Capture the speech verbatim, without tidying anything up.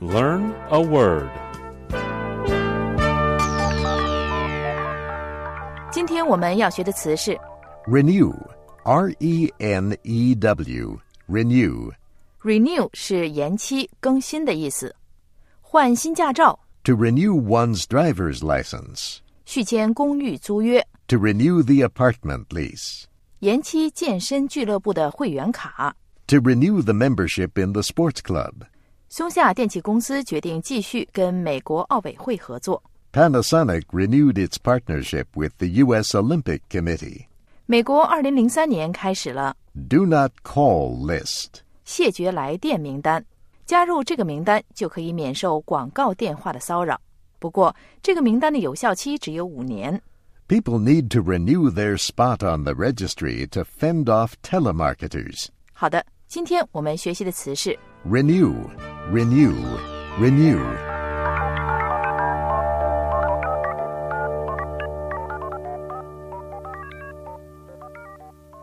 Learn a word. 今天我们要学的词是 Renew, R E N E W, renew. Renew 是延期、更新的意思。换新驾照 To renew one's driver's license. 续签公寓租约 To renew the apartment lease. 延期健身俱乐部的会员卡 To renew the membership in the sports club. 松下电器公司决定继续跟美国奥委会合作。 Panasonic renewed its partnership with the U S Olympic Committee. 美国二零零三年开始了 Do not call list. 谢绝来电名单，加入这个名单就可以免受广告电话的骚扰。不过，这个名单的有效期只有五年。 People need to renew their spot on the registry to fend off telemarketers. 好的，今天我们学习的词是 Renew, renew, renew.